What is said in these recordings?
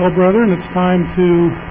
Well, brethren, it's time to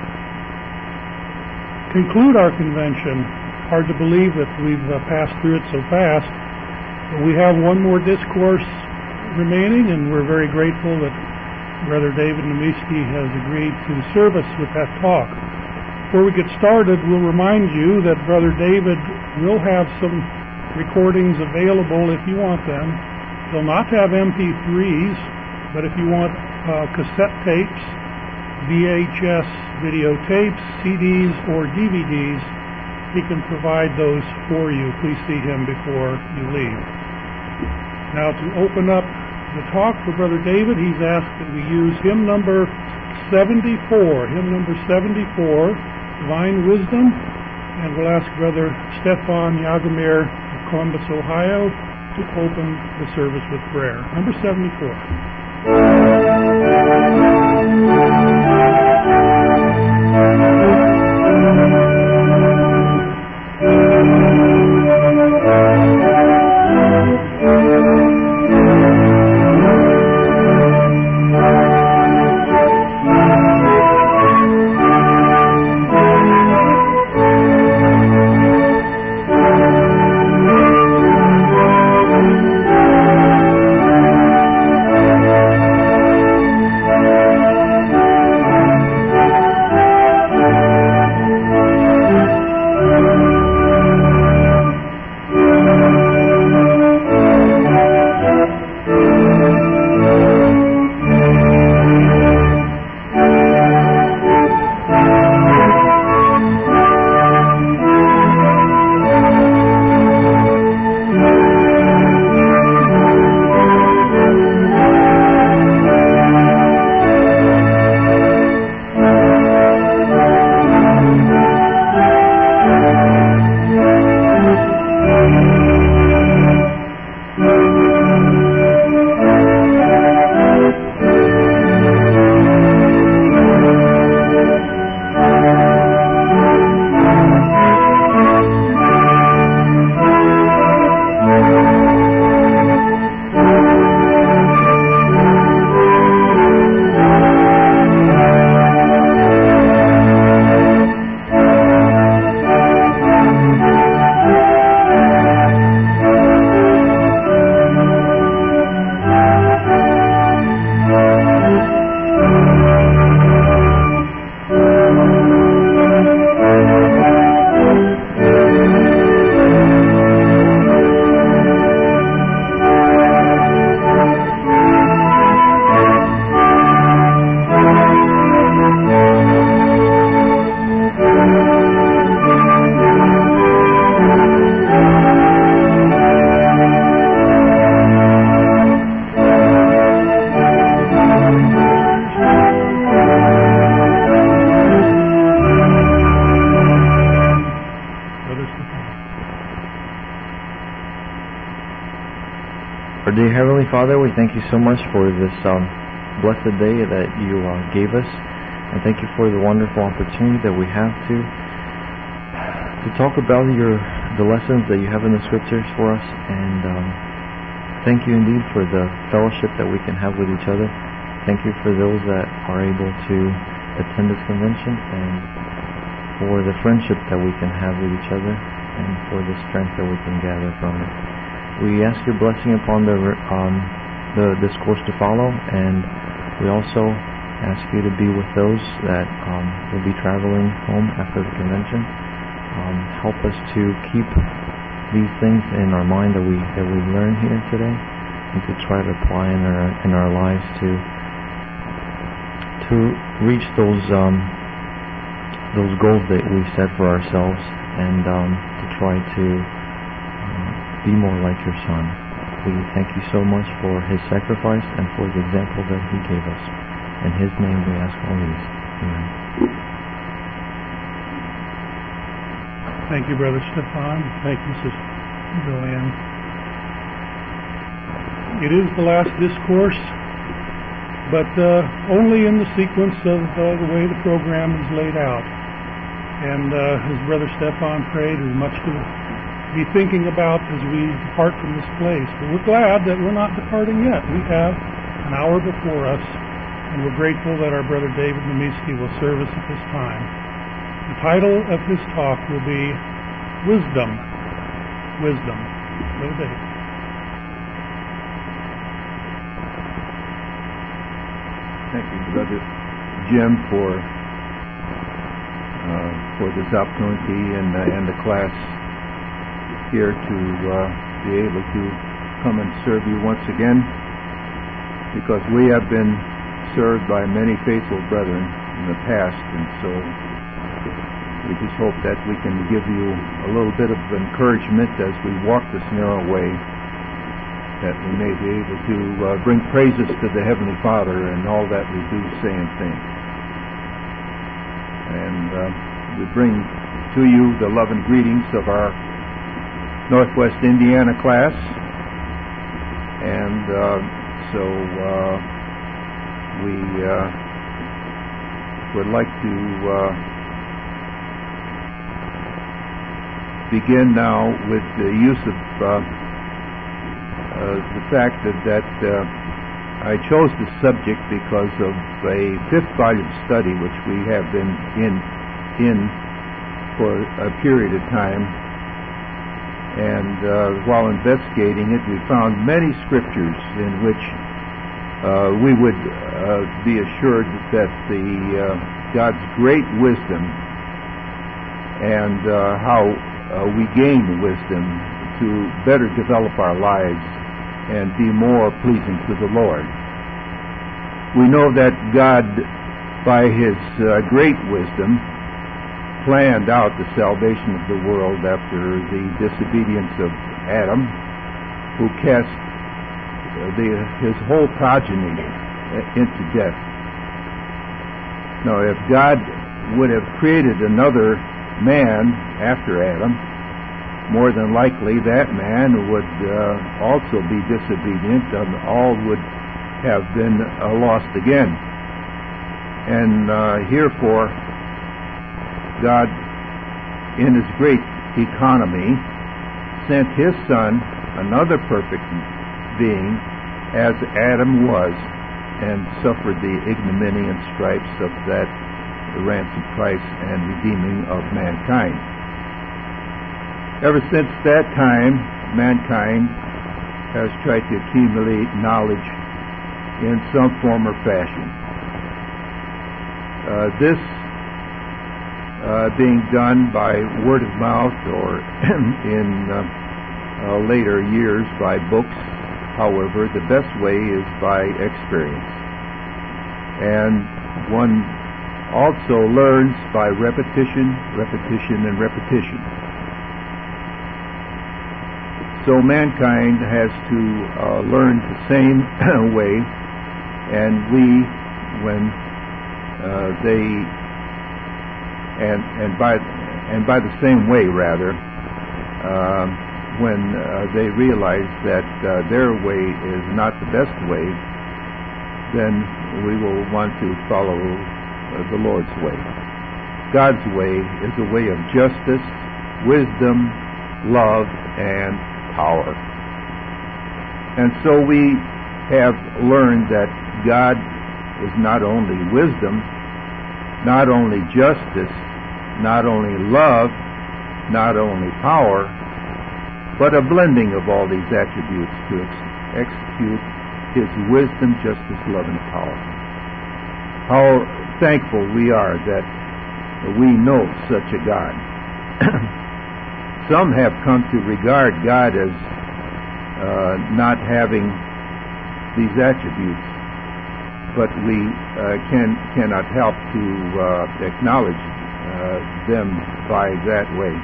conclude our convention. Hard to believe that we've passed through it so fast. But we have one more discourse remaining, and we're very grateful that Brother David Namiski has agreed to serve us with that talk. Before we get started, we'll remind you that Brother David will have some recordings available if you want them. He'll not have MP3s, but if you want cassette tapes, VHS videotapes, CDs, or DVDs, he can provide those for you. Please see him before you leave. Now, to open up the talk for Brother David, he's asked that we use hymn number 74, Divine Wisdom, and we'll ask Brother Stefan Yagomir of Columbus, Ohio, to open the service with prayer. Number 74. Dear Heavenly Father, we thank you so much for this blessed day that you gave us, and thank you for the wonderful opportunity that we have to talk about the lessons that you have in the Scriptures for us, and thank you indeed for the fellowship that we can have with each other. Thank you for those that are able to attend this convention, and for the friendship that we can have with each other, and for the strength that we can gather from it. We ask your blessing upon the discourse to follow, and we also ask you to be with those that will be traveling home after the convention. Help us to keep these things in our mind that we learn here today, and to try to apply in our lives to reach those goals that we set for ourselves, and to try to be more like your Son. We thank you so much for his sacrifice and for the example that he gave us. In his name we ask all these. Amen. Thank you, Brother Stefan. Thank you, Sister Joanne. It is the last discourse, but only in the sequence of the way the program is laid out. And as Brother Stefan prayed, there's much to be thinking about as we depart from this place. But we're glad that we're not departing yet. We have an hour before us, and we're grateful that our brother David Namiski will serve us at this time. The title of his talk will be Wisdom. Wisdom. Brother David. Thank you, Brother Jim, for this opportunity and the class here to be able to come and serve you once again, because we have been served by many faithful brethren in the past, and so we just hope that we can give you a little bit of encouragement as we walk this narrow way, that we may be able to bring praises to the Heavenly Father in all that we do, say, and think. And we bring to you the love and greetings of our Northwest Indiana class, and so we would like to begin now with the use of the fact that I chose this subject because of a 5th volume study which we have been in for a period of time, and while investigating it, we found many scriptures in which we would be assured that God's great wisdom and how we gain wisdom to better develop our lives and be more pleasing to the Lord. We know that God, by His great wisdom, planned out the salvation of the world after the disobedience of Adam, who cast his whole progeny into death. Now, if God would have created another man after Adam, more than likely that man would also be disobedient, and all would have been lost again. And herefore, God, in His great economy, sent His Son, another perfect being, as Adam was, and suffered the ignominy and stripes of that ransom price and redeeming of mankind. Ever since that time, mankind has tried to accumulate knowledge in some form or fashion. This being done by word of mouth, or in later years by books. However, the best way is by experience. And one also learns by repetition, repetition, and repetition. So mankind has to learn the same way, and we, when by the same way, rather, when they realize that their way is not the best way, then we will want to follow the Lord's way. God's way is a way of justice, wisdom, love, and power. And so we have learned that God is not only wisdom, not only justice, not only love, not only power, but a blending of all these attributes to execute His wisdom, justice, love, and power. How thankful we are that we know such a God. Some have come to regard God as not having these attributes, but we cannot help to acknowledge them by that way.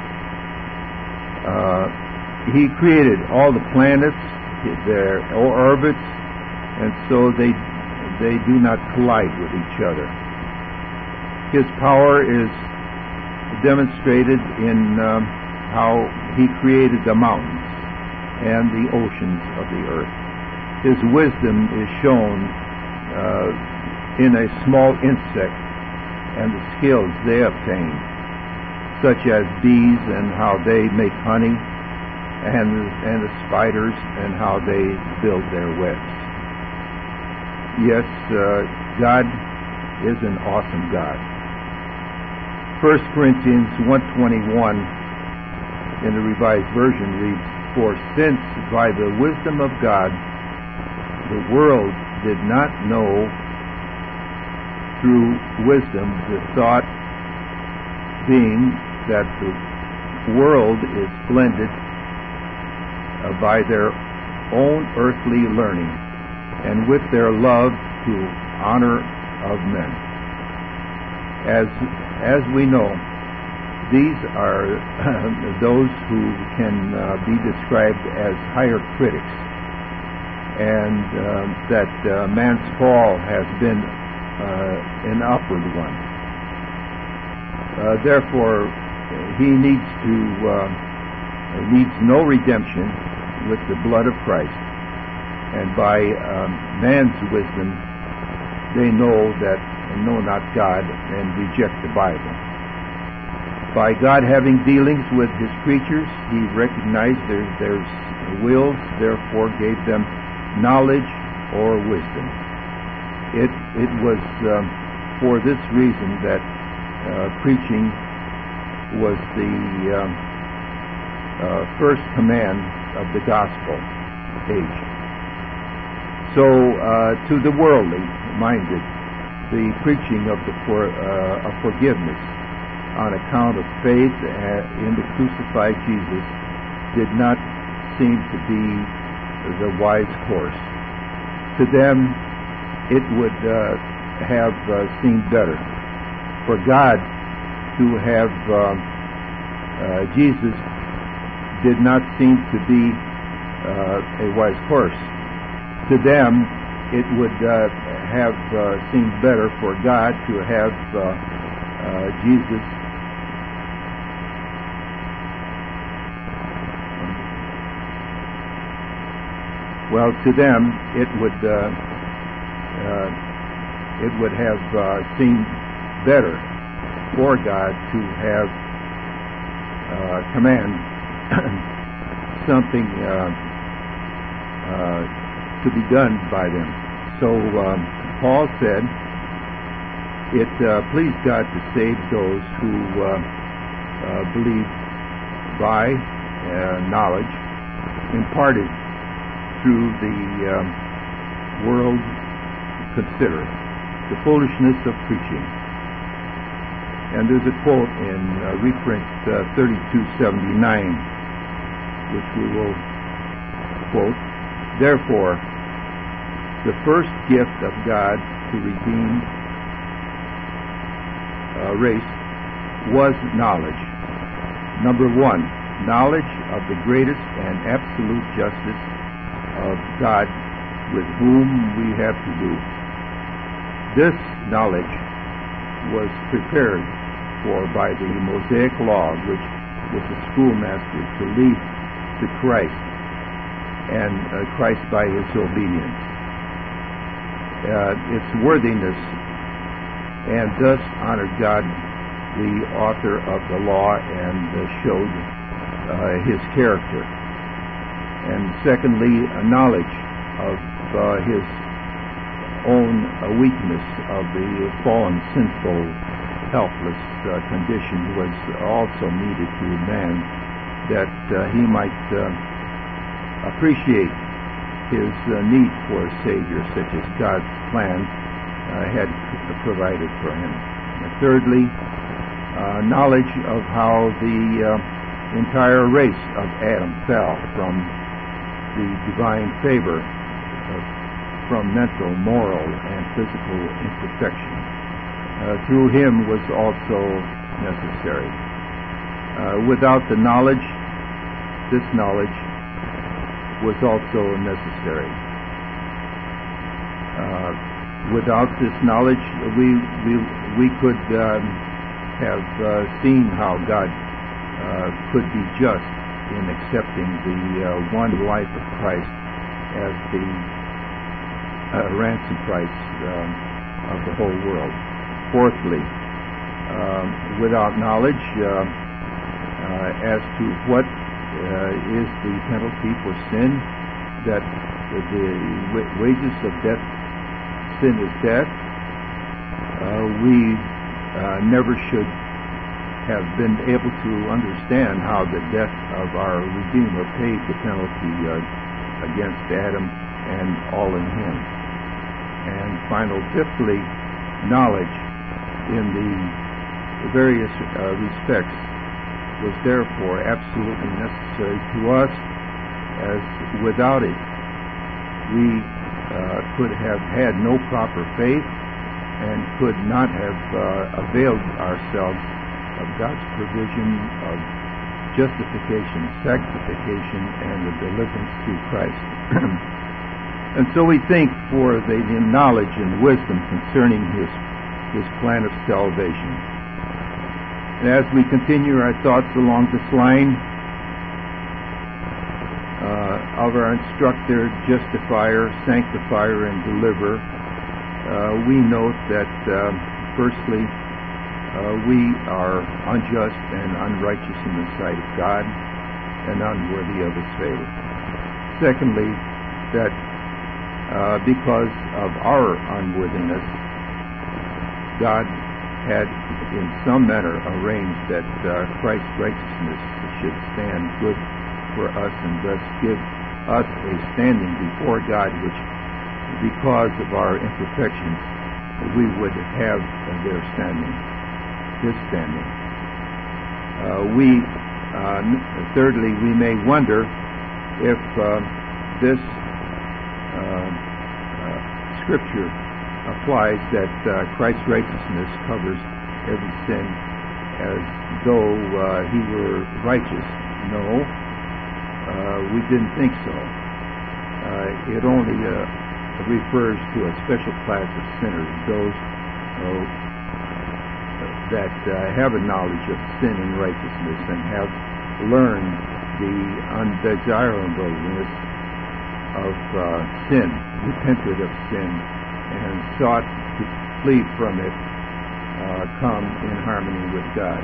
He created all the planets, their orbits, and so they do not collide with each other. His power is demonstrated in how He created the mountains and the oceans of the earth. His wisdom is shown in a small insect and the skills they obtain, such as bees and how they make honey, and the spiders and how they build their webs. Yes, God is an awesome God. 1 Corinthians 1:21 in the Revised Version reads, "For since by the wisdom of God the world did not know through wisdom, the thought being that the world is blended by their own earthly learning, and with their love to honor of men." As we know, these are those who can be described as higher critics, and that man's fall has been an upward one. Therefore, he needs no redemption with the blood of Christ, and by man's wisdom they know not God and reject the Bible. By God having dealings with his creatures, he recognized their wills, therefore gave them knowledge or wisdom. It was for this reason that preaching was the first command of the gospel age. So to the worldly minded, the preaching of forgiveness on account of faith in the crucified Jesus did not seem to be the wise course. To them, it would have seemed better for God to have Jesus did not seem to be a wise course. To them, it would have seemed better for God to have Jesus to them it would have seemed better for God to have command something to be done by them. So Paul said, it pleased God to save those who believe by knowledge imparted through the world consider, the foolishness of preaching. And there's a quote in reprint 3279, which we will quote. "Therefore, the first gift of God to redeem a race was knowledge. Number one, knowledge of the greatest and absolute justice of God with whom we have to do. This knowledge was prepared for by the Mosaic law, which was a schoolmaster to lead to Christ, and Christ by his obedience. Its worthiness, and thus honored God, the author of the law, and showed his character. And secondly, a knowledge of his own weakness, of the fallen, sinful, helpless condition was also needed to man, that he might appreciate his need for a Savior, such as God's plan had provided for him. And thirdly, knowledge of how the entire race of Adam fell from the divine favor, from mental, moral, and physical imperfection. Through him was also necessary. Without the knowledge, this knowledge was also necessary. Without this knowledge, we could have seen how God could be just in accepting the one life of Christ as the ransom price of the whole world. Fourthly, without knowledge as to what is the penalty for sin, that the wages of death, sin is death, we never should have been able to understand how the death of our Redeemer paid the penalty against Adam and all in him. And fifthly, knowledge in the various respects was therefore absolutely necessary to us, as without it we could have had no proper faith and could not have availed ourselves of God's provision of justification, sanctification, and the deliverance through Christ. And so we think for the knowledge and wisdom concerning His plan of salvation. And as we continue our thoughts along this line of our instructor, justifier, sanctifier, and deliverer, we note that firstly, we are unjust and unrighteous in the sight of God and unworthy of His favor. Secondly, that because of our unworthiness, God had in some manner arranged that Christ's righteousness should stand good for us and thus give us a standing before God, which because of our imperfections we would have their standing. His standing. Thirdly, we may wonder if this scripture applies that Christ's righteousness covers every sin as though He were righteous. No, we didn't think so. It only refers to a special class of sinners, those that have a knowledge of sin and righteousness and have learned the undesirableness of sin, repented of sin, and sought to flee from it, come in harmony with God.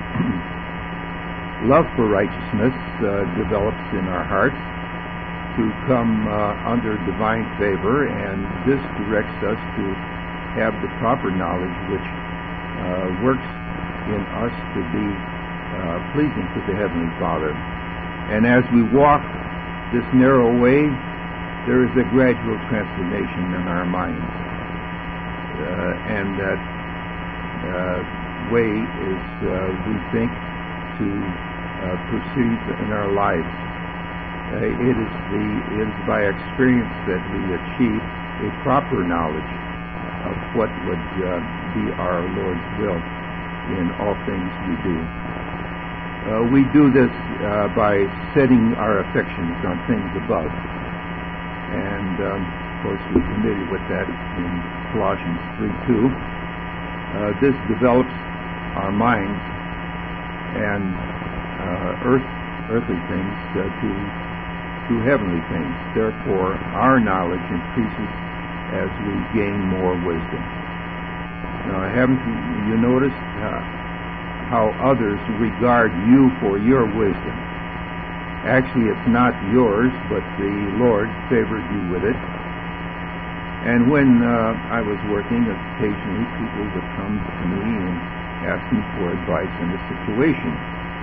Love for righteousness develops in our hearts to come under divine favor, and this directs us to have the proper knowledge which works in us to be pleasing to the Heavenly Father. And as we walk this narrow way, there is a gradual transformation in our minds. And that way is, we think, to proceed in our lives. It is by experience that we achieve a proper knowledge of what would be our Lord's will in all things we do. We do this by setting our affections on things above. And, of course, we're familiar with that in Colossians 3:2. This develops our minds and earthly things to heavenly things. Therefore, our knowledge increases as we gain more wisdom. Now, haven't you noticed how others regard you for your wisdom? Actually, it's not yours, but the Lord favored you with it. And when I was working, occasionally people would come to me and ask me for advice in a situation.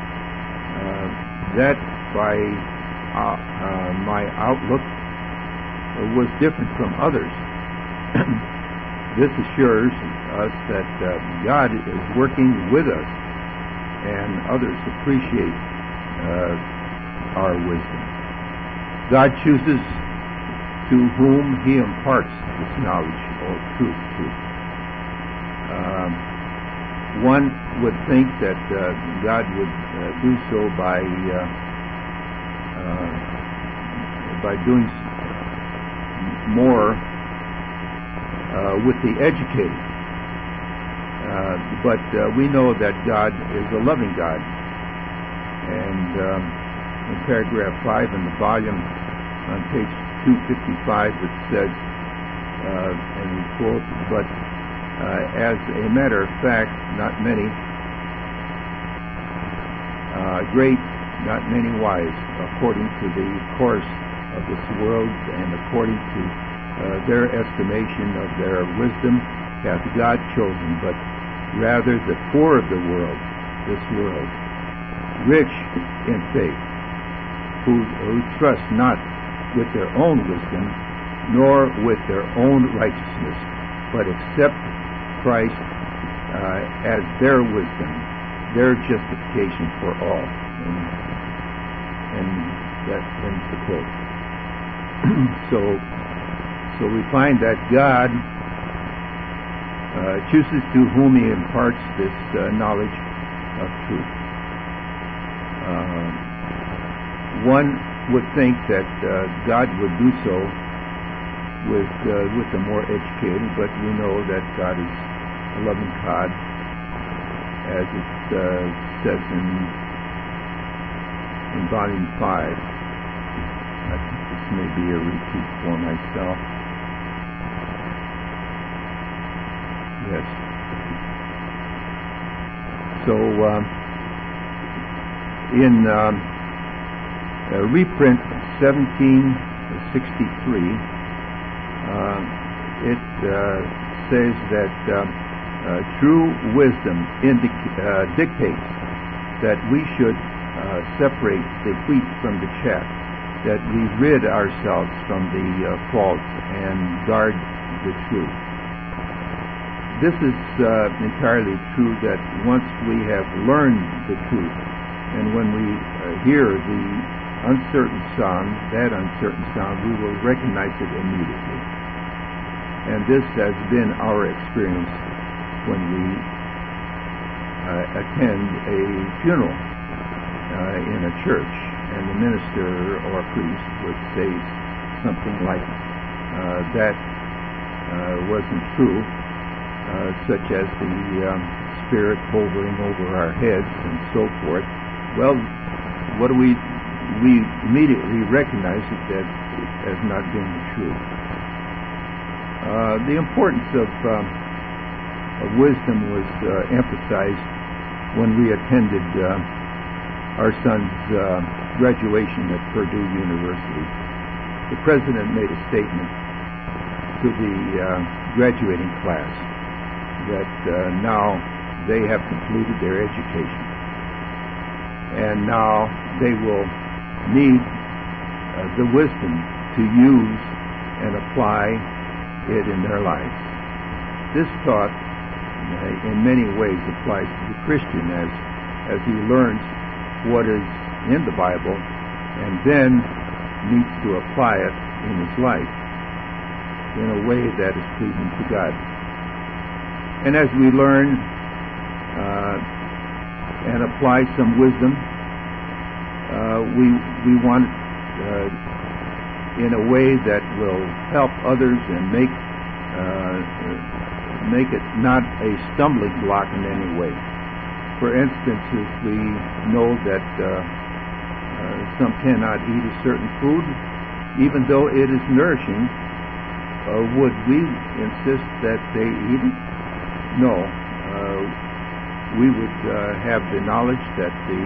That, by my outlook, was different from others. This assures us that God is working with us, and others appreciate our wisdom. God chooses to whom He imparts this knowledge or truth to. One would think that God would do so by doing more with the educated. But we know that God is a loving God. And in paragraph 5 in the volume on page 255 it says, and we quote, but as a matter of fact, not many great, not many wise, according to the course of this world and according to their estimation of their wisdom, hath God chosen, but rather the poor of the world, this world, rich in faith, who trust not with their own wisdom, nor with their own righteousness, but accept Christ as their wisdom, their justification for all. And that ends the quote. So we find that God chooses to whom He imparts this knowledge of truth. One would think that God would do so with the more educated, but we know that God is a loving God, as it says in Volume 5. I think this may be a repeat for myself. Yes. So in reprint 1763, it says that true wisdom dictates that we should separate the wheat from the chaff, that we rid ourselves from the false and guard the true. This is entirely true, that once we have learned the truth, and when we hear the uncertain sound, that uncertain sound, we will recognize it immediately. And this has been our experience when we attend a funeral in a church, and the minister or priest would say something like, that wasn't true, such as the spirit hovering over our heads and so forth. Well, what do we immediately recognize that it has not been true. The importance of wisdom was emphasized when we attended our son's graduation at Purdue University. The president made a statement to the graduating class that now they have completed their education, and now they will need the wisdom to use and apply it in their lives. This thought in many ways applies to the Christian as he learns what is in the Bible and then needs to apply it in his life in a way that is pleasing to God. And as we learn and apply some wisdom, we want in a way that will help others and make it not a stumbling block in any way. For instance, if we know that some cannot eat a certain food, even though it is nourishing, would we insist that they eat it? No. We would have the knowledge that the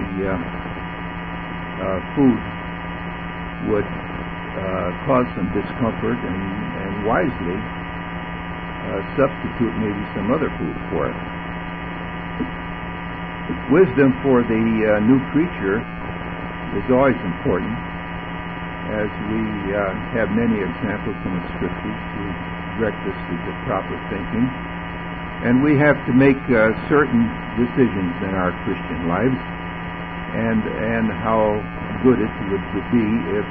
food would cause some discomfort, and wisely substitute maybe some other food for it. Wisdom for the new creature is always important, as we have many examples in the Scriptures to direct us to the proper thinking. And we have to make certain decisions in our Christian lives, and how good it would be if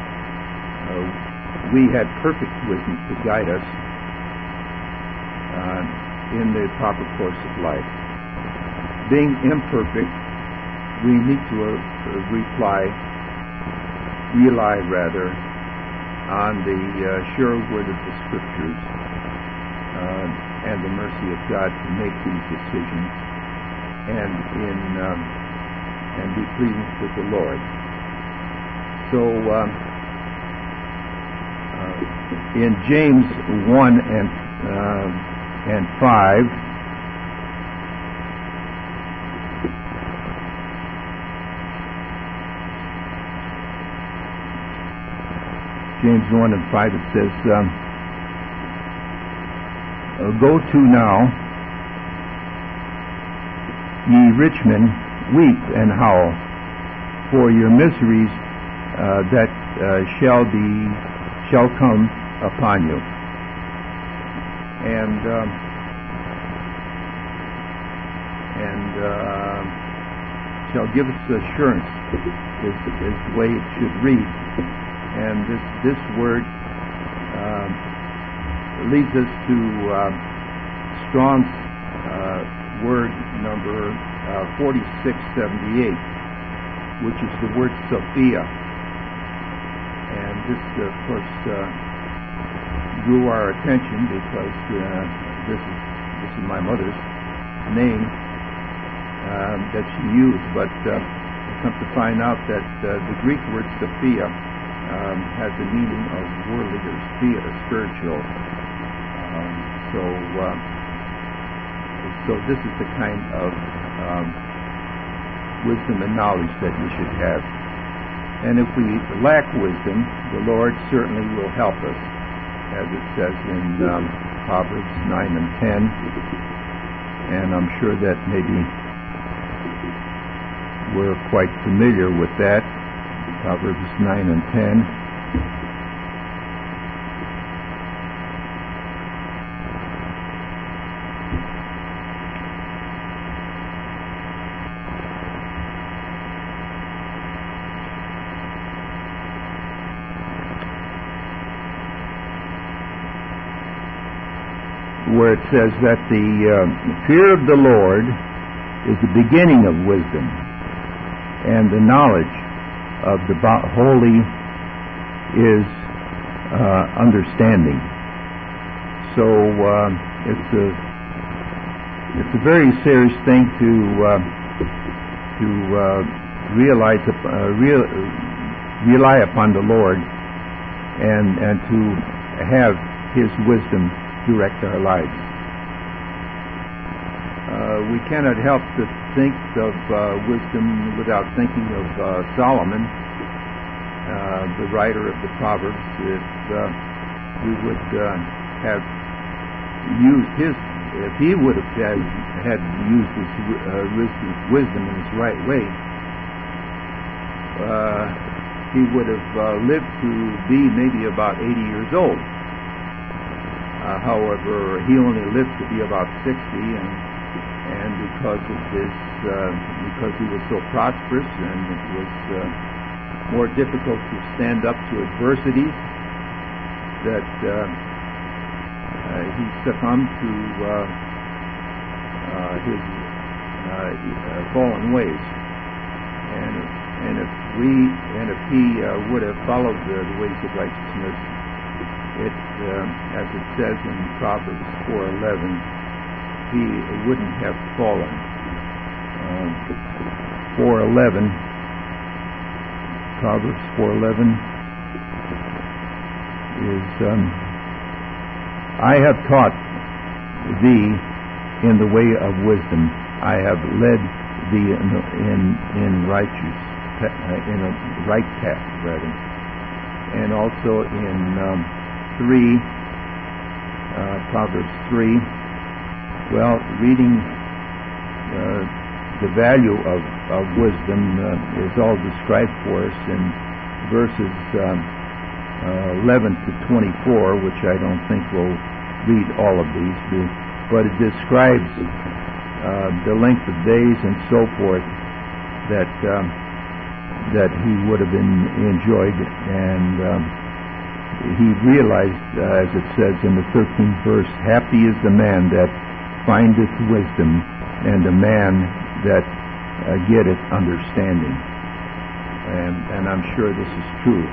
we had perfect wisdom to guide us in the proper course of life. Being imperfect, we need to rely on the sure word of the Scriptures and the mercy of God to make these decisions and be pleasing with the Lord. So in James 1 and 5, James 1 and 5, it says, Go to now, ye rich men, weep and howl for your miseries that shall come upon you. And shall give us assurance is the way it should read. And this word leads us to Strong's word number 4678, which is the word Sophia. And this, of course, drew our attention because this is my mother's name that she used, but I come to find out that the Greek word Sophia has the meaning of worldly or spiritual. So this is the kind of wisdom and knowledge that we should have. And if we lack wisdom, the Lord certainly will help us, as it says in Proverbs 9 and 10. And I'm sure that maybe we're quite familiar with that, Proverbs 9 and 10. Where it says that the fear of the Lord is the beginning of wisdom, and the knowledge of the holy is understanding. So it's a very serious thing to rely upon the Lord and to have His wisdom direct our lives. We cannot help to think of wisdom without thinking of Solomon, the writer of the Proverbs. If we would have used if he would have had used his wisdom in his right way, he would have lived to be maybe about 80 years old. However, he only lived to be about 60, and because of this, because he was so prosperous, and it was more difficult to stand up to adversities, that he succumbed to his fallen ways. And if he would have followed the ways of righteousness, as it says in Proverbs 4:11, he wouldn't have fallen. 4:11, Proverbs 4:11 is, I have taught thee in the way of wisdom. I have led thee in righteous, in a right path, rather. And also in 3, Proverbs 3. Well, reading the value of wisdom is all described for us in verses 11 to 24, which I don't think we'll read all of these, but it describes the length of days and so forth that he would have enjoyed, and he realized, as it says in the 13th verse, happy is the man that findeth wisdom, and the man that getteth understanding. And I'm sure this is true.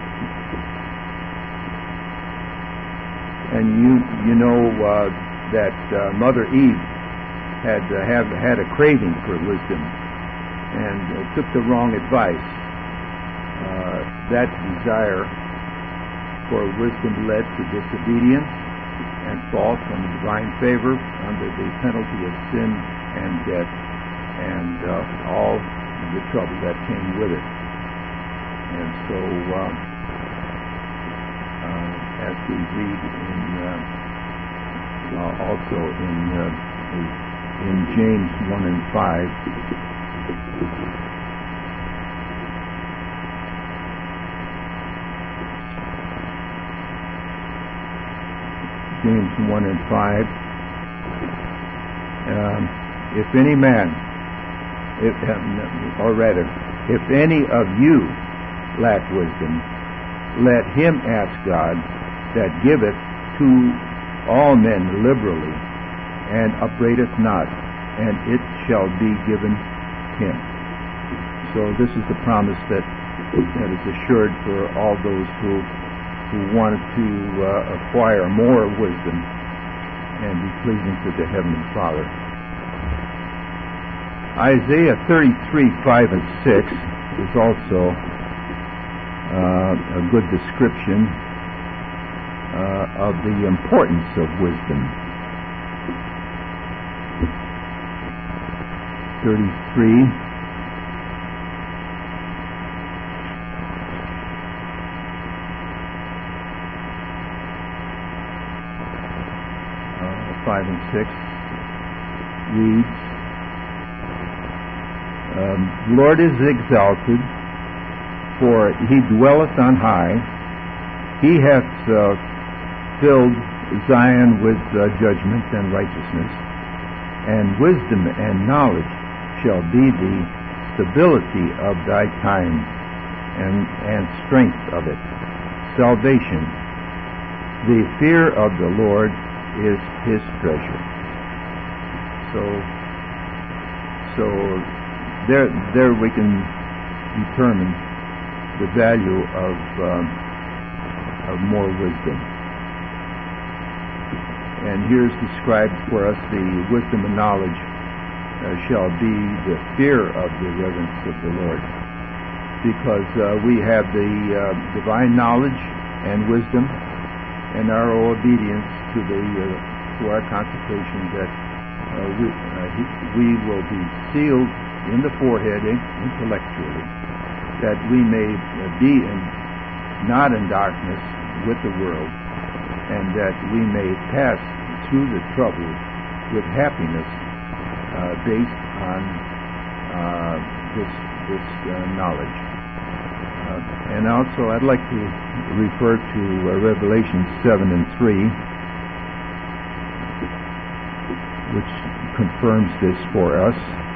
And you know that Mother Eve had a craving for wisdom, and took the wrong advice. That desire for wisdom led to disobedience and fall from divine favor under the penalty of sin and death, and all the trouble that came with it. And so, as we read also in James 1 and 5. James 1 and 5. If any man, or rather, if any of you lack wisdom, let him ask God, that giveth to all men liberally, and upbraideth not, and it shall be given him. So this is the promise that is assured for all those who want to acquire more wisdom and be pleasing to the Heavenly Father. Isaiah 33:5 and 6 is also a good description of the importance of wisdom. 33. 5 and 6 reads, Lord is exalted, for he dwelleth on high. He hath filled Zion with judgment and righteousness, and wisdom and knowledge shall be the stability of thy time, and strength of it. Salvation. The fear of the Lord is his treasure. So there we can determine the value of more wisdom. And here's described for us the wisdom and knowledge shall be the fear of the reverence of the Lord, because we have the divine knowledge and wisdom, and our obedience to our consecration, that we will be sealed in the forehead intellectually, that we may be not in darkness with the world, and that we may pass through the trouble with happiness based on this knowledge. And also, I'd like to refer to Revelation 7 and 3, which confirms this for us,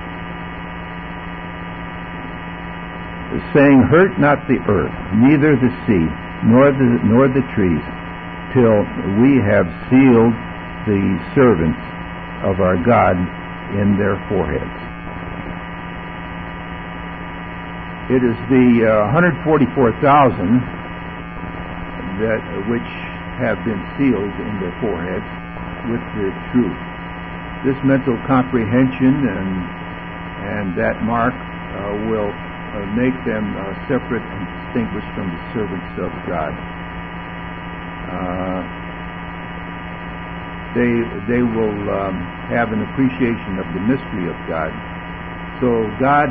saying, Hurt not the earth, neither the sea, nor the trees, till we have sealed the servants of our God in their foreheads. It is the 144,000 which have been sealed in their foreheads with the truth. This mental comprehension and that mark will make them separate and distinguished from the servants of God. They will have an appreciation of the mystery of God. So God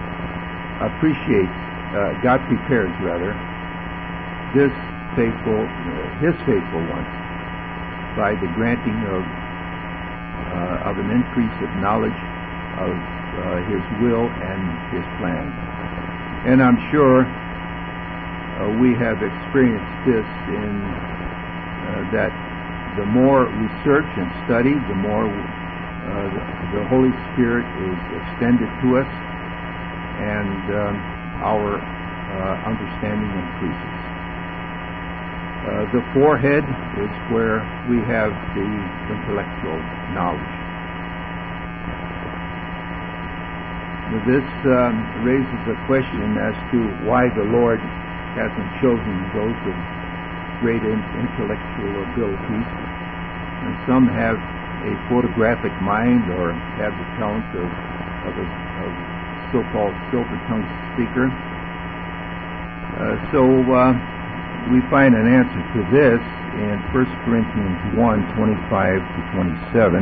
prepares his faithful ones by the granting of an increase of knowledge of his will and his plan. And I'm sure we have experienced this in that the more research and study, the more the Holy Spirit is extended to us, and our understanding increases. The forehead is where we have the intellectual knowledge. This raises a question as to why the Lord hasn't chosen those of great intellectual abilities. And some have a photographic mind, or have the talent of a so-called silver-tongued speaker. So we find an answer to this in 1 Corinthians 1:25 to 27.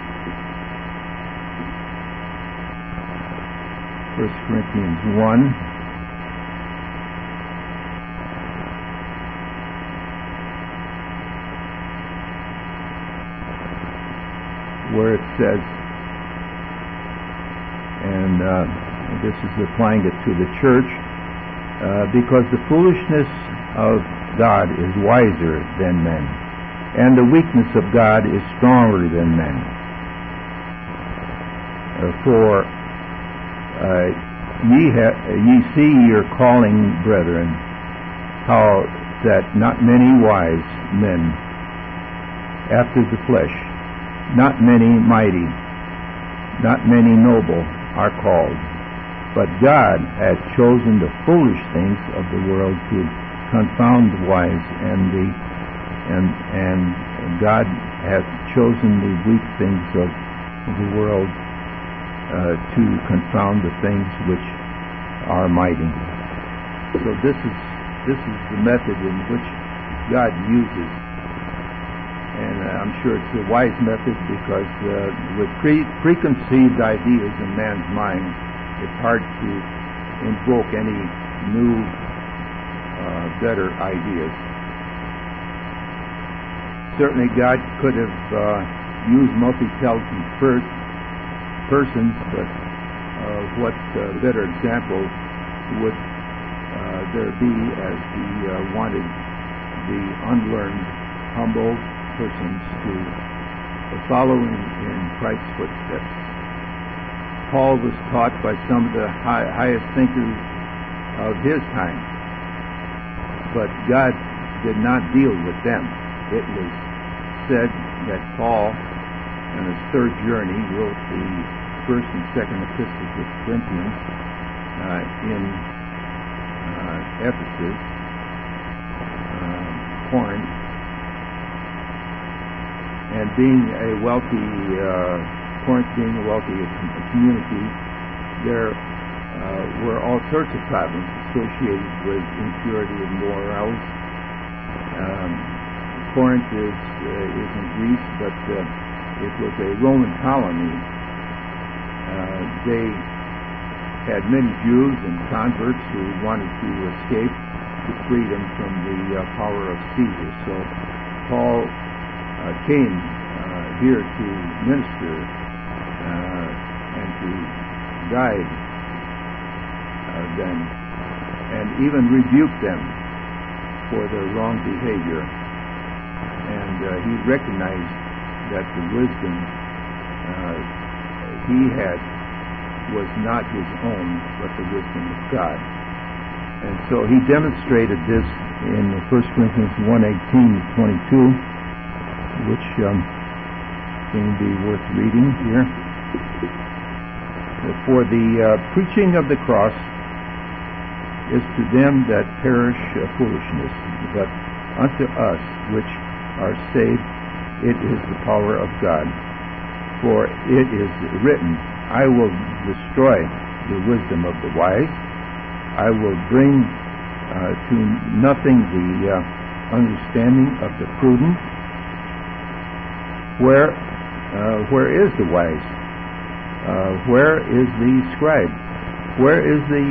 1 Corinthians 1. where it says, and this is applying it to the church, because the foolishness of God is wiser than men, and the weakness of God is stronger than men. For ye see your calling, brethren, how that not many wise men after the flesh, not many mighty, not many noble are called. But God hath chosen the foolish things of the world to confound the wise, and God hath chosen the weak things of the world to confound the things which are mighty. So this is the method in which God uses, and I'm sure it's a wise method, because with preconceived ideas in man's mind, it's hard to invoke any new, better ideas. Certainly God could have used multi-talented persons, but what better example would there be as he wanted the unlearned, humble persons to follow in Christ's footsteps. Paul was taught by some of the highest thinkers of his time, but God did not deal with them. It was said that Paul, on his third journey, wrote the first and second epistles of Corinthians in Ephesus, Corinth, and being a wealthy Corinth being a wealthy community, there were all sorts of problems associated with impurity and morals. Corinth is in Greece, but it was a Roman colony. They had many Jews and converts who wanted to escape to freedom from the power of Caesar. So Paul came here to minister and to guide them, and even rebuke them for their wrong behavior. And he recognized that the wisdom he had was not his own, but the wisdom of God. And so he demonstrated this in 1 Corinthians 1:18-22, which can be worth reading here. For the preaching of the cross is to them that perish foolishness, but unto us which are saved it is the power of God. For it is written, I will destroy the wisdom of the wise, I will bring to nothing the understanding of the prudent. Where is the wise? Where is the scribe? Where is the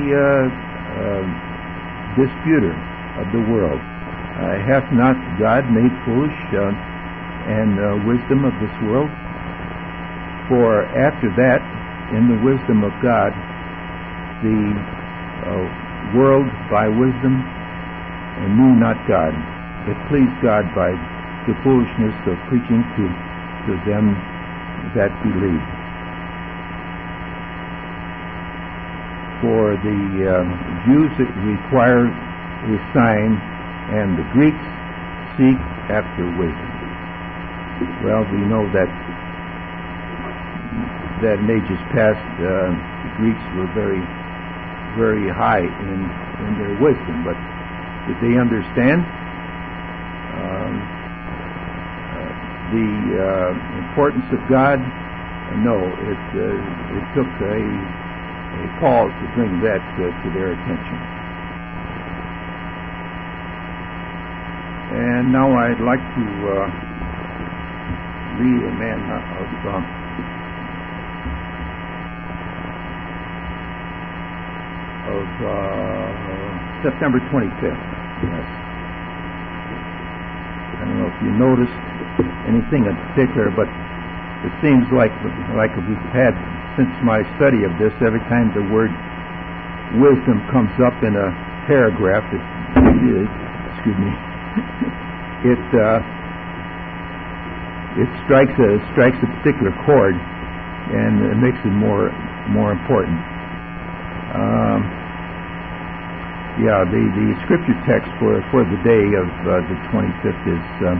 disputer of the world? Hath not God made foolish and wisdom of this world? For after that, in the wisdom of God, the world by wisdom knew not God. It pleased God by the foolishness of preaching to them that believe. For the Jews require a sign, and the Greeks seek after wisdom. Well, we know that in ages past, the Greeks were very, very high in their wisdom, but did they understand the importance of God? No, it took a Paul to bring that to their attention. And now I'd like to read a man of September 25th. Yes. I don't know if you noticed anything in particular, but it seems like we've had, since my study of this, every time the word wisdom comes up in a paragraph, it strikes a particular chord, and it makes it more important. The scripture text for the day of the 25th is,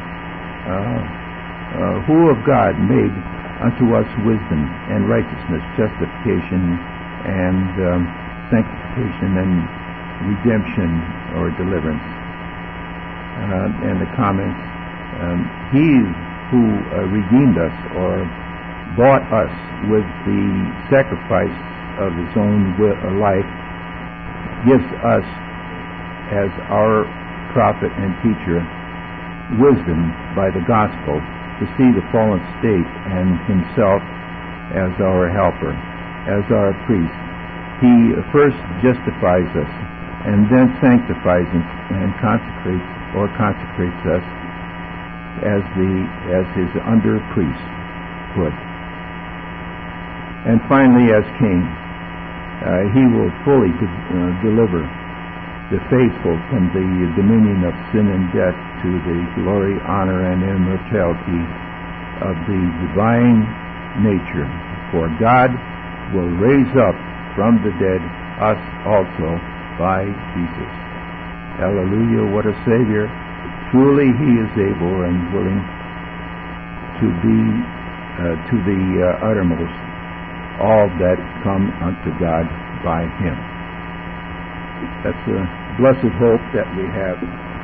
who of God made unto us wisdom and righteousness, justification and sanctification and redemption or deliverance. And the comments, he who redeemed us or bought us with the sacrifice of his own life gives us, as our prophet and teacher, wisdom by the gospel to see the fallen state, and himself as our helper, as our priest. He first justifies us and then sanctifies and consecrates us as his under priesthood. And finally, as king, he will fully deliver the faithful from the dominion of sin and death to the glory, honor, and immortality of the divine nature. For God will raise up from the dead us also by Jesus. Hallelujah, what a Savior. Truly he is able and willing to be to the uttermost all that come unto God by him. That's a blessed hope that we have.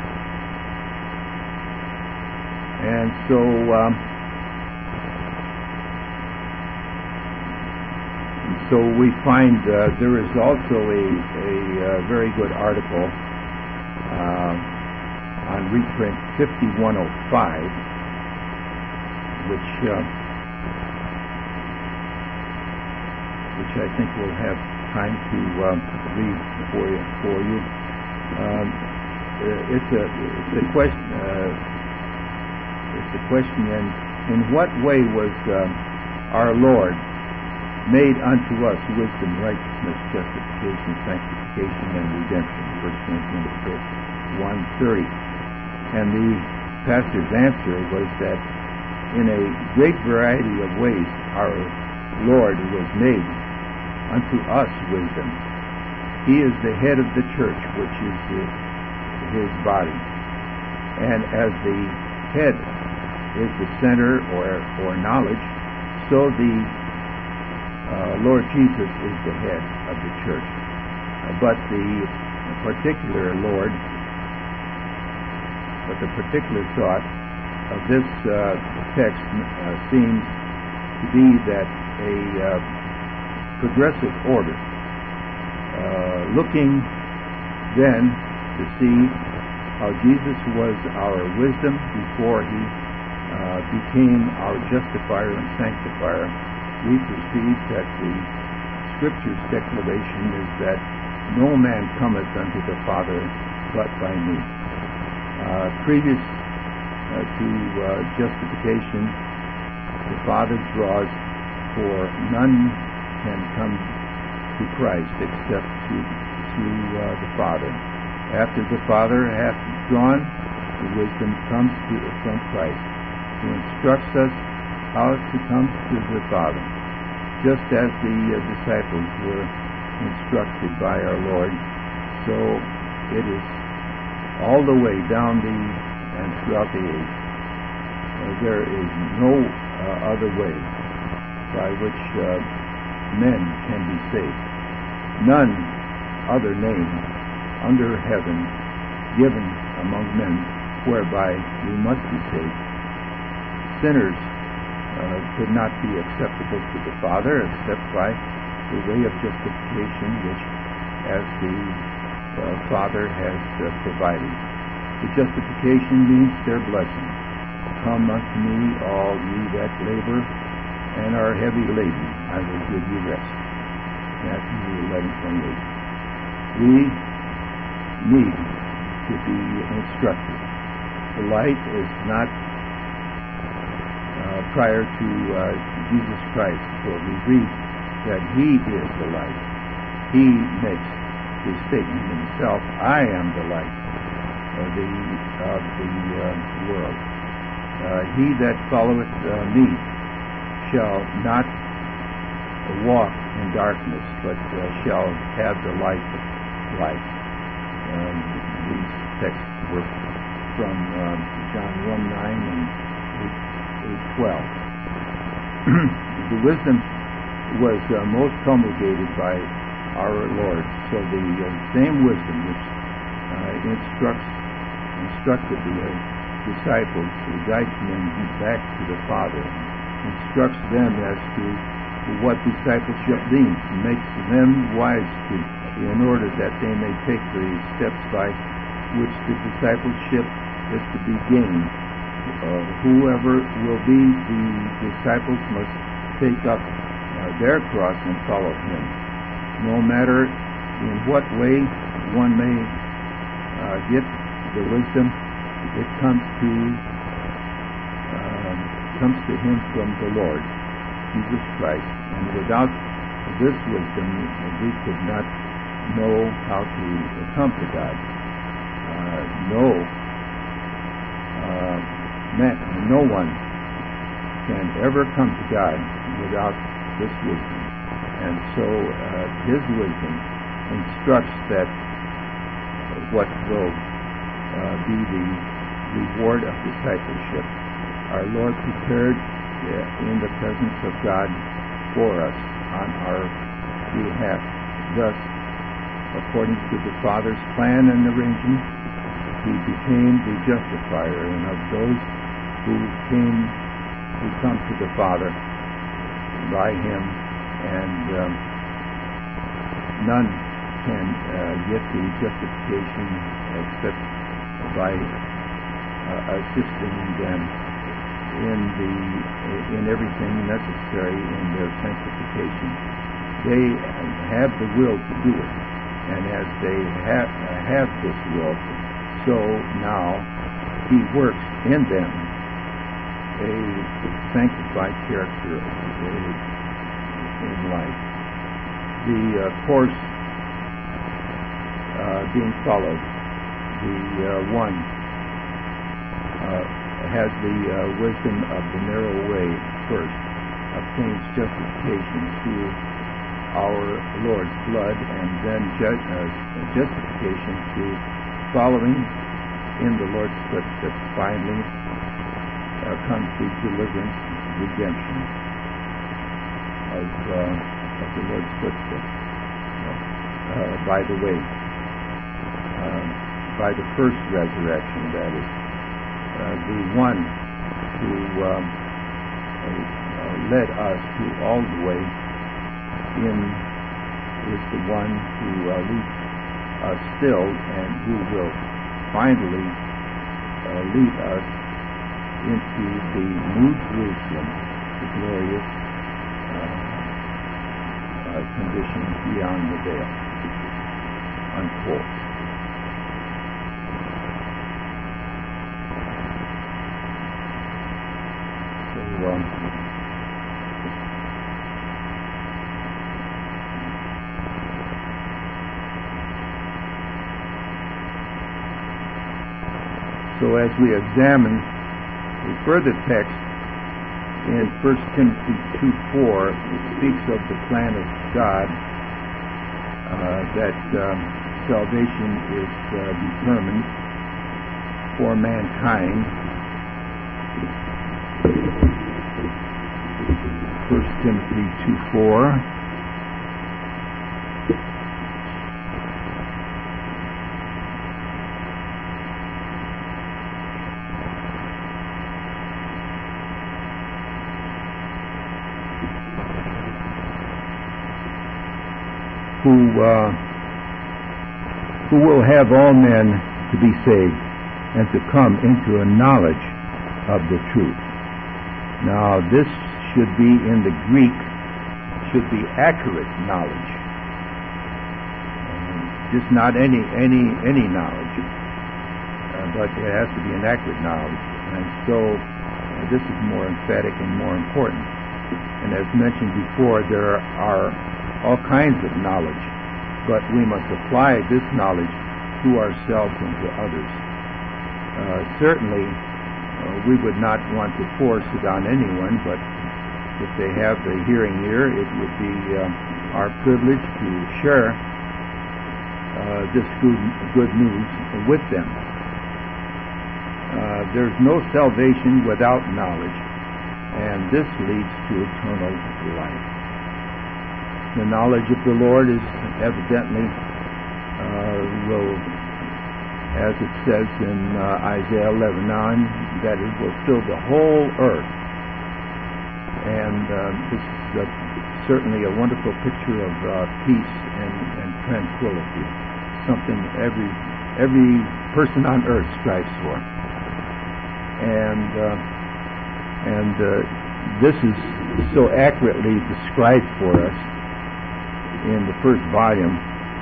And so we find there is also a very good article on reprint 5105, which I think we'll have time to read for you. It's a question. It's a question. And in what way was our Lord made unto us wisdom, righteousness, justification, sanctification, and redemption? 1 Corinthians 1:30. And the pastor's answer was that in a great variety of ways our Lord was made unto us wisdom. He is the head of the church, which is his body. And as the head is the center or knowledge, so the Lord Jesus is the head of the church. But the particular thought of this text seems to be that a progressive order, looking then to see how Jesus was our wisdom before he became our justifier and sanctifier. We perceive that the Scripture's declaration is that no man cometh unto the Father but by me. Previous to justification, the Father draws, for none can come to Christ except through the Father. After the Father hath drawn, the wisdom comes from Christ, who instructs us how to come to the Father, just as the disciples were instructed by our Lord. So it is all the way down and throughout the age. There is no other way by which men can be saved. None other name under heaven given among men whereby we must be saved. Sinners could not be acceptable to the Father except by the way of justification, which as the Father has provided. The justification means their blessing. Come unto me, all ye that labor and are heavy laden, I will give you rest. Matthew 11:28. We need to be instructed. The light is not prior to Jesus Christ, for we read that He is the light. He makes His statement Himself, I am the light of the world. He that followeth me shall not walk in darkness, but shall have the light of life. These texts were from John 1:9 and 8:12. The wisdom was most promulgated by our Lord. So the same wisdom which instructed the disciples, guides them back to the Father, instructs them as to what discipleship means, makes them wise in order that they may take the steps by which the discipleship is to be gained. Whoever will be the disciples must take up their cross and follow Him. No matter in what way one may get the wisdom, it comes to Him from the Lord Jesus Christ. And without this wisdom, we could not know how to come to God. No one can ever come to God without this wisdom. And so His wisdom instructs that what will be the reward of discipleship. Our Lord prepared in the presence of God for us on our behalf. Thus, according to the Father's plan and arrangement, He became the justifier, and of those who come to the Father by Him, and none can get the justification except by assisting them in everything necessary in their sanctification. They have the will to do it, and as they have this will, so now He works in them a sanctified character in life. The course being followed, the one has the wisdom of the narrow way first, obtains justification through our Lord's blood, and then justification through following in the Lord's footsteps. Finally comes the deliverance, redemption of the Lord's footsteps. By the way, by the first resurrection, that is, the one who led us to all the way in is the one who leads us still, and who will finally lead us into the New Jerusalem, the glorious condition beyond the veil. Unquote. So as we examine the further text in 1 Timothy 2:4, it speaks of the plan of God, that salvation is determined for mankind. 1 Timothy 2:4. Who will have all men to be saved and to come into a knowledge of the truth. Now, this should be in the Greek, should be accurate knowledge, just not any knowledge, but it has to be an accurate knowledge. And so this is more emphatic and more important. And as mentioned before, there are all kinds of knowledge, but we must apply this knowledge to ourselves and to others. Certainly, we would not want to force it on anyone, but if they have the hearing ear, it would be our privilege to share this good news with them. There's no salvation without knowledge, and this leads to eternal life. The knowledge of the Lord is evidently will, as it says in Isaiah 11:9, that it will fill the whole earth. And this is certainly a wonderful picture of peace and tranquility, something every person on earth strives for. And this is so accurately described for us in the first volume.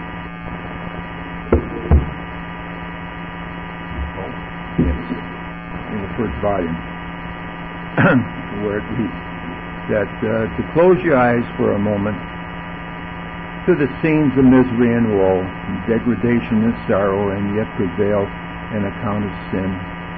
In the first volume, where it reads that to close your eyes for a moment to the scenes of misery and woe, degradation and sorrow, and yet prevail on account of sin.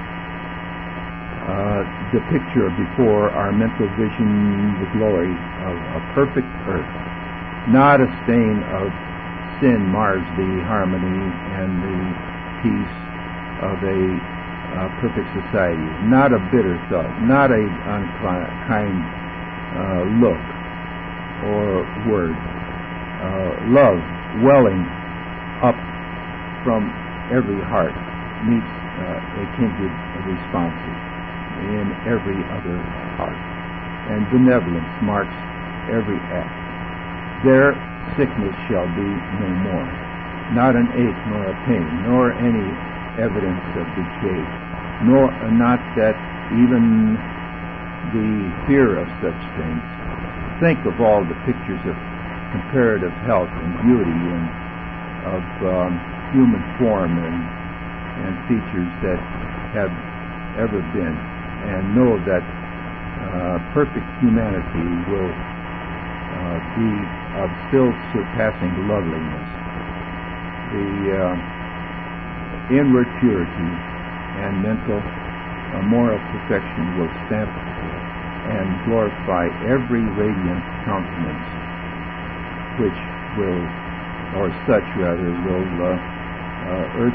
The picture before our mental vision, the glory of a perfect earth. Not a stain of sin mars the harmony and the peace of a perfect society. Not a bitter thought, not a unkind look or word. Love welling up from every heart meets a kindred responses in every other heart, and benevolence marks every act. Their sickness shall be no more, not an ache nor a pain, nor any evidence of decay, nor not that even the fear of such things. Think of all the pictures of comparative health and beauty and of human form and features that have ever been, and know that perfect humanity will be of still surpassing loveliness. The inward purity and mental moral perfection will stamp and glorify every radiant countenance, which will, or such rather, will earth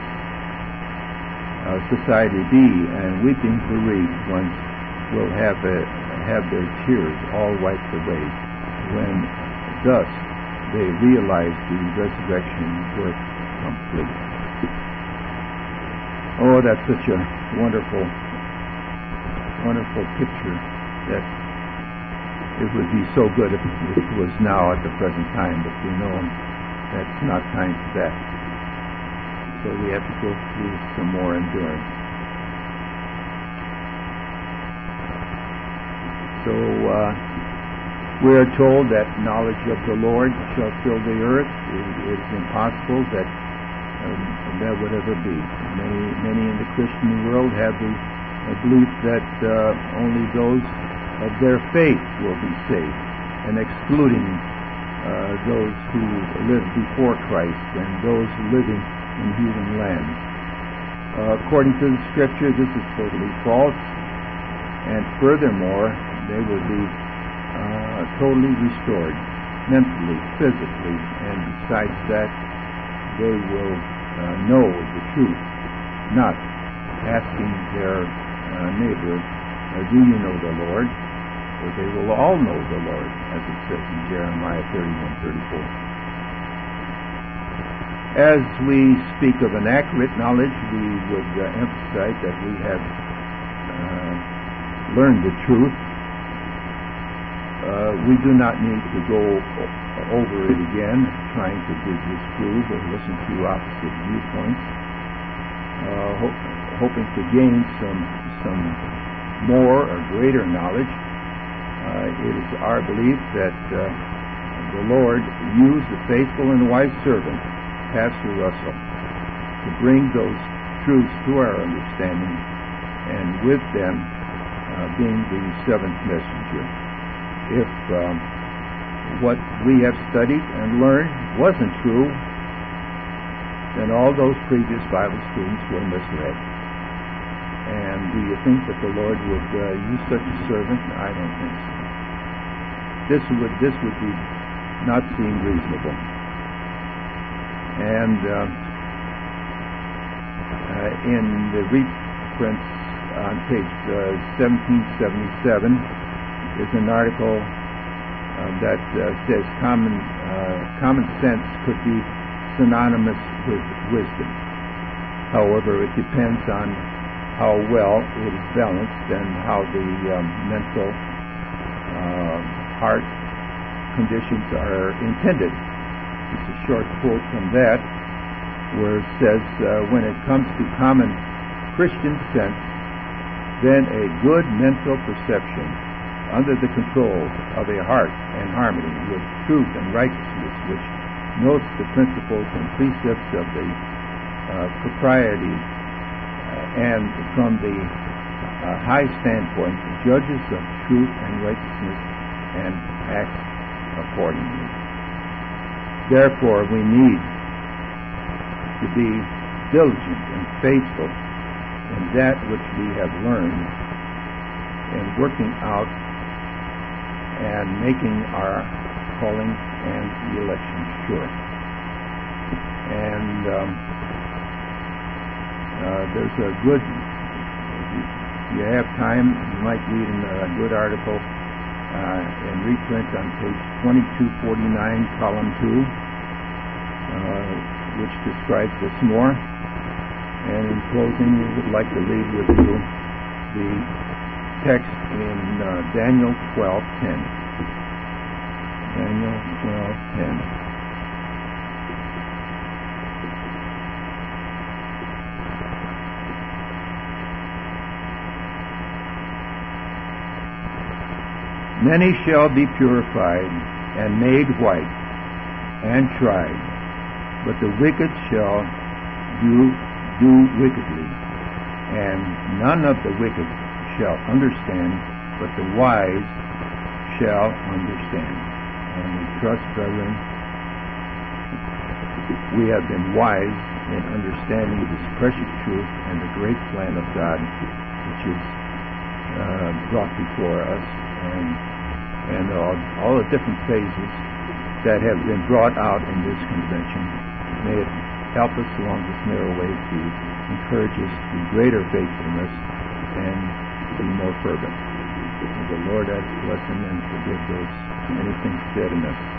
society be, and weeping bereaved ones will have their tears all wiped away when thus they realize the resurrection work complete. Oh, that's such a wonderful picture that it would be so good if it was now at the present time, but we know that's not time for that. So we have to go through some more endurance. So we are told that knowledge of the Lord shall fill the earth. It is impossible that that would ever be. Many in the Christian world have the belief that only those of their faith will be saved, and excluding those who lived before Christ and those living in heathen lands. According to the Scripture, this is totally false, and furthermore, they will be totally restored mentally, physically, and besides that, they will know the truth, not asking their neighbor, do you know the Lord? For they will all know the Lord, as it says in Jeremiah 31:34. As we speak of an accurate knowledge, we would emphasize that we have learned the truth. We do not need to go over it again, trying to disprove or listen to opposite viewpoints, hoping to gain some more or greater knowledge. It is our belief that the Lord used the faithful and wise servant, Pastor Russell, to bring those truths to our understanding, and with them being the seventh messenger. If what we have studied and learned wasn't true, then all those previous Bible students were misled. And do you think that the Lord would use such a servant? I don't think so. This would be not seem reasonable. And in the reprint on page 1777 is an article that says common sense could be synonymous with wisdom. However, it depends on how well it is balanced and how the mental heart conditions are intended. It's a short quote from that where it says, when it comes to common Christian sense, then a good mental perception under the control of a heart and harmony with truth and righteousness, which notes the principles and precepts of the propriety and from the high standpoint judges of truth and righteousness and acts accordingly. Therefore, we need to be diligent and faithful in that which we have learned and working out and making our calling and election sure. And there's a good, if you have time, you might read a good article in reprint on page 2249, column 2, which describes this more. And in closing, we would like to leave with you the text in Daniel 12:10. Daniel 12:10. Many shall be purified and made white and tried, but the wicked shall do wickedly, and none of the wicked shall understand, but the wise shall understand. And we trust, brethren, we have been wise in understanding this precious truth and the great plan of God which is brought before us, and all the different phases that have been brought out in this convention. May it help us along this narrow way to encourage us to greater faithfulness and be more fervent. May the Lord add his blessing and forgive those many things said in us.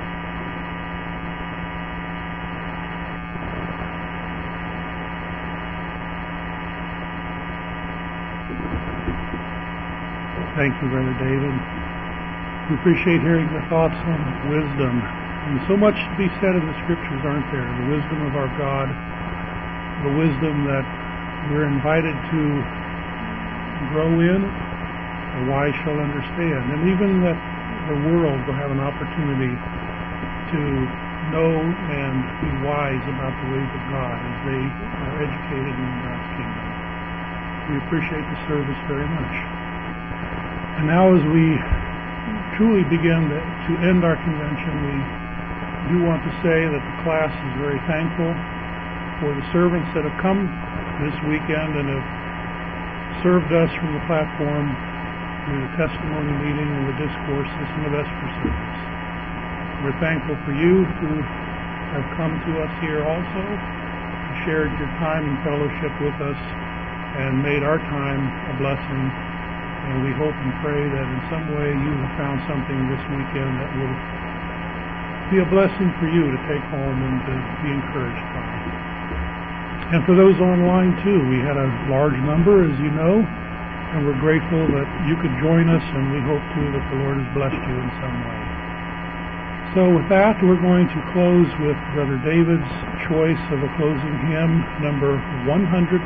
Thank you, Brother David. We appreciate hearing the thoughts on wisdom. And so much to be said in the Scriptures, aren't there? The wisdom of our God, the wisdom that we're invited to grow in, the wise shall understand. And even that the world will have an opportunity to know and be wise about the ways of God as they are educated in God's kingdom. We appreciate the service very much. And now as we truly begin to end our convention, we do want to say that the class is very thankful for the servants that have come this weekend and have served us from the platform through the testimony meeting and the discourses and the vesper service. We're thankful for you who have come to us here also, shared your time and fellowship with us, and made our time a blessing. And we hope and pray that in some way you have found something this weekend that will be a blessing for you to take home and to be encouraged by. And for those online too, we had a large number, as you know, and we're grateful that you could join us, and we hope too that the Lord has blessed you in some way. So with that, we're going to close with Brother David's choice of a closing hymn, number 125,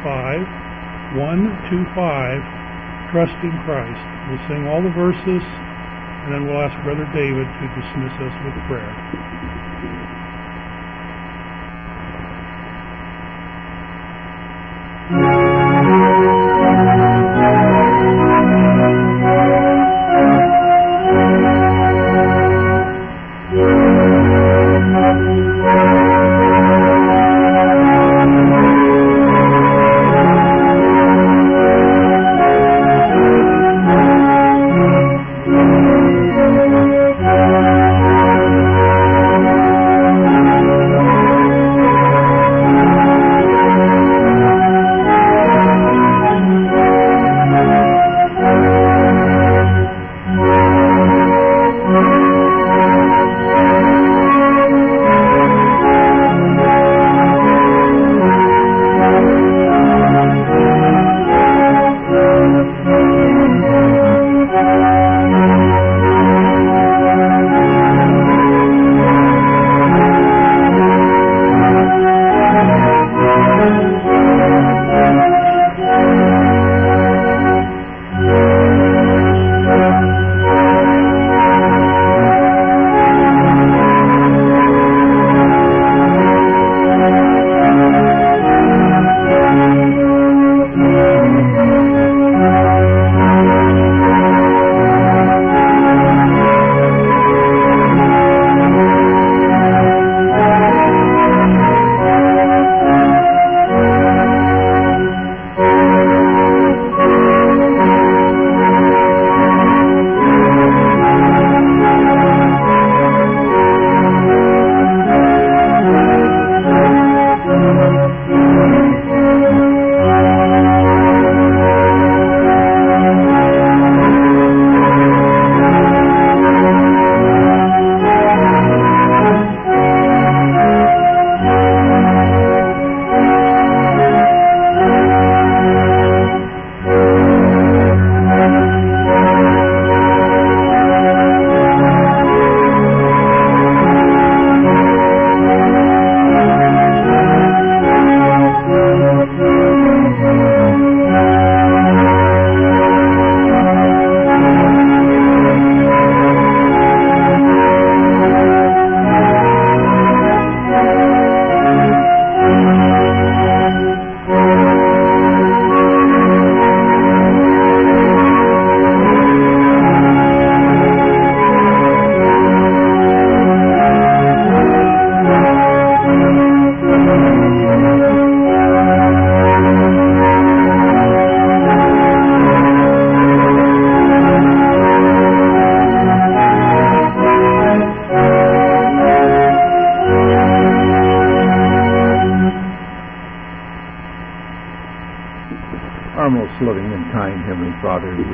125, Trust in Christ. We'll sing all the verses, and then we'll ask Brother David to dismiss us with prayer.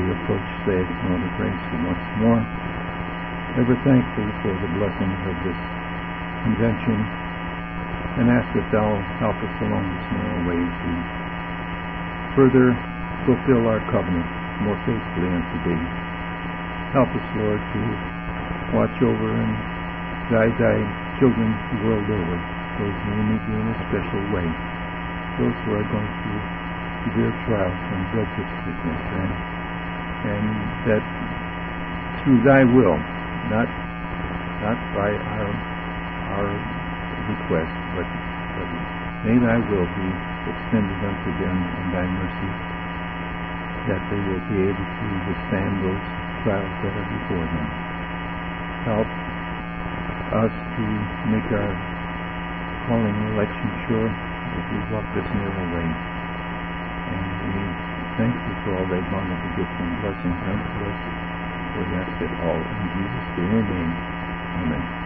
approach the throne of grace once more, ever thankful for the blessings of this convention, and ask that thou help us along this narrow way to further fulfill our covenant more faithfully unto thee. Help us, Lord, to watch over and guide thy children the world over, those who need thee in a special way, those who are going through severe trials from dreads of sickness, and that through thy will, not by our request, but may thy will be extended unto them in thy mercy, that they will be able to withstand those trials that are before them. Help us to make our calling and election sure as we walk this narrow way. And we thank you for all thy bountiful gifts and blessings unto us. We ask it all in Jesus' dear name. Amen.